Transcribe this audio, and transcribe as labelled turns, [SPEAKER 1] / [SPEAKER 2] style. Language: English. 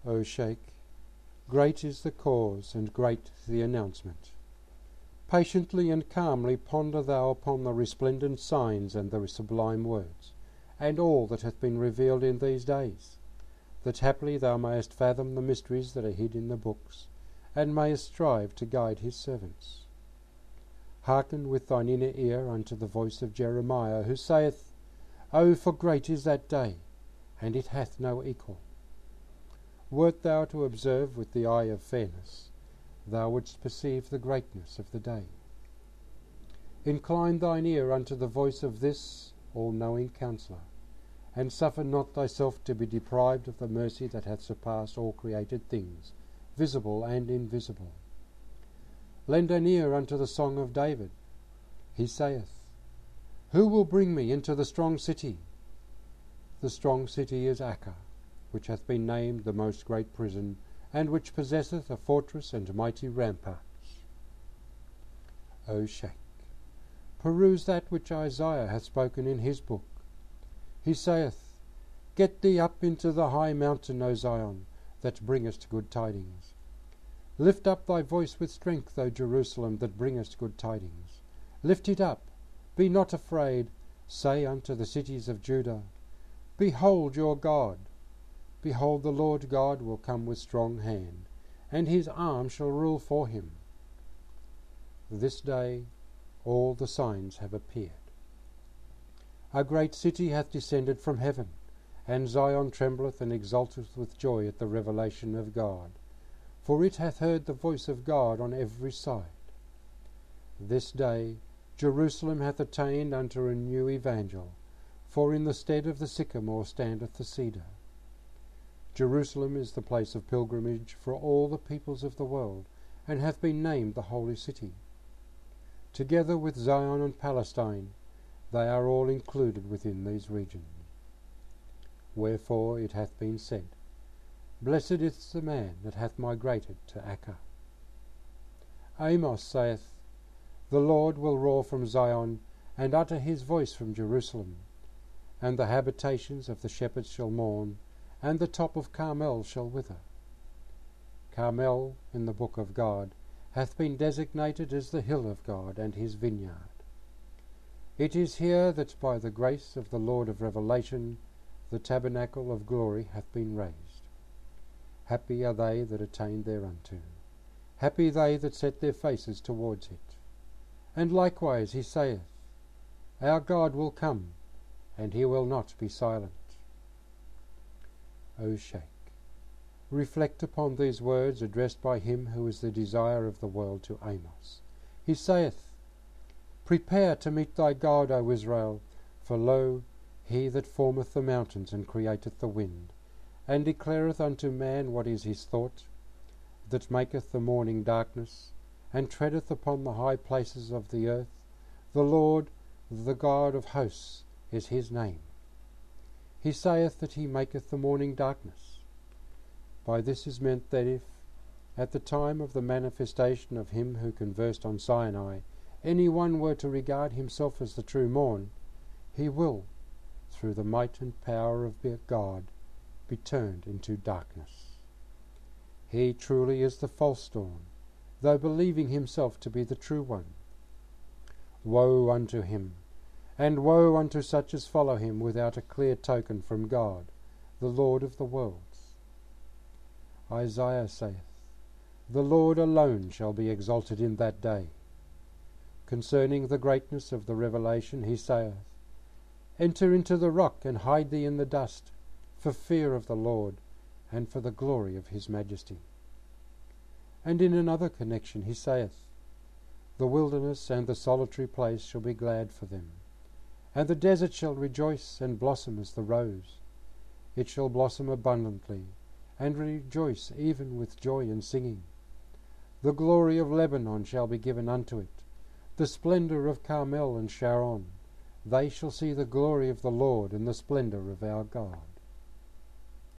[SPEAKER 1] O Sheikh, great is the cause and great the announcement. Patiently and calmly ponder thou upon the resplendent signs and the sublime words, and all that hath been revealed in these days, that haply thou mayest fathom the mysteries that are hid in the books, and mayest strive to guide his servants. Hearken with thine inner ear unto the voice of Jeremiah, who saith, O for great is that day, and it hath no equal. Wert thou to observe with the eye of fairness, thou wouldst perceive the greatness of the day. Incline thine ear unto the voice of this all-knowing Counsellor, and suffer not thyself to be deprived of the mercy that hath surpassed all created things, visible and invisible. Lend an ear unto the song of David. He saith, Who will bring me into the strong city? The strong city is Acca, which hath been named the most great prison, and which possesseth a fortress and mighty ramparts. O Sheikh, peruse that which Isaiah hath spoken in his book. He saith, Get thee up into the high mountain, O Zion, that bringest good tidings. Lift up thy voice with strength, O Jerusalem, that bringest good tidings. Lift it up, be not afraid. Say unto the cities of Judah, Behold your God. Behold, the Lord God will come with strong hand, and his arm shall rule for him. This day all the signs have appeared. A great city hath descended from heaven, and Zion trembleth and exulteth with joy at the revelation of God, for it hath heard the voice of God on every side. This day Jerusalem hath attained unto a new evangel, for in the stead of the sycamore standeth the cedar. Jerusalem is the place of pilgrimage for all the peoples of the world, and hath been named the holy city. Together with Zion and Palestine, they are all included within these regions. Wherefore it hath been said, Blessed is the man that hath migrated to Acca. Amos saith, The Lord will roar from Zion, and utter his voice from Jerusalem, and the habitations of the shepherds shall mourn, and the top of Carmel shall wither. Carmel, in the book of God, hath been designated as the hill of God and his vineyard. It is here that by the grace of the Lord of revelation the tabernacle of glory hath been raised. Happy are they that attain thereunto. Happy they that set their faces towards it. And likewise he saith, Our God will come, and he will not be silent. O Sheikh, reflect upon these words addressed by him who is the desire of the world to Amos. He saith, Prepare to meet thy God, O Israel, for lo, he that formeth the mountains and createth the wind, and declareth unto man what is his thought, that maketh the morning darkness, and treadeth upon the high places of the earth, the Lord, the God of hosts, is his name. He saith that he maketh the morning darkness. By this is meant that if, at the time of the manifestation of him who conversed on Sinai, any one were to regard himself as the true morn, he will, through the might and power of God, be turned into darkness. He truly is the false dawn, though believing himself to be the true one. Woe unto him, and woe unto such as follow him without a clear token from God, the Lord of the worlds. Isaiah saith, The Lord alone shall be exalted in that day. Concerning the greatness of the revelation he saith, Enter into the rock, and hide thee in the dust, for fear of the Lord, and for the glory of his majesty. And in another connection he saith, The wilderness and the solitary place shall be glad for them, and the desert shall rejoice and blossom as the rose. It shall blossom abundantly, and rejoice even with joy and singing. The glory of Lebanon shall be given unto it, the splendor of Carmel and Sharon. They shall see the glory of the Lord and the splendor of our God.